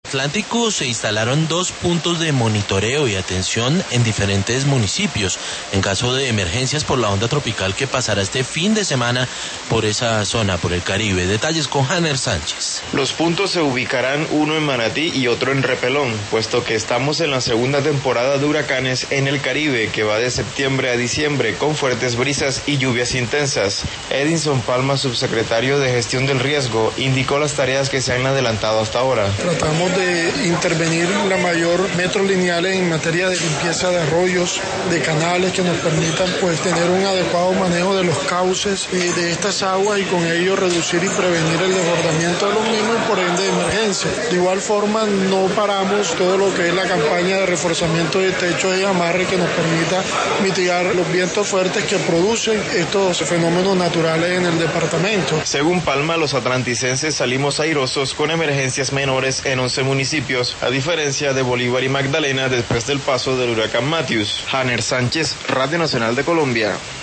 Atlántico se instalaron 2 puntos de monitoreo y atención en diferentes municipios en caso de emergencias por la onda tropical que pasará este fin de semana por esa zona, por el Caribe. Detalles con Hanner Sánchez. Los puntos se ubicarán uno en Manatí y otro en Repelón, puesto que estamos en la segunda temporada de huracanes en el Caribe, que va de septiembre a diciembre con fuertes brisas y lluvias intensas. Edinson Palma, subsecretario de Gestión del Riesgo, indicó las tareas que se han adelantado hasta ahora. Tratamos de intervenir la mayor metros lineales en materia de limpieza de arroyos, de canales que nos permitan tener un adecuado manejo de los cauces de estas aguas y con ello reducir y prevenir el desbordamiento de los mismos y por ende de emergencia. De igual forma no paramos todo lo que es la campaña de reforzamiento de techos y amarre que nos permita mitigar los vientos fuertes que producen estos fenómenos naturales en el departamento. Según Palma, los atlanticenses salimos airosos con emergencias menores en 11 municipios, a diferencia de Bolívar y Magdalena después del paso del huracán Matthews. Hanner Sánchez, Radio Nacional de Colombia.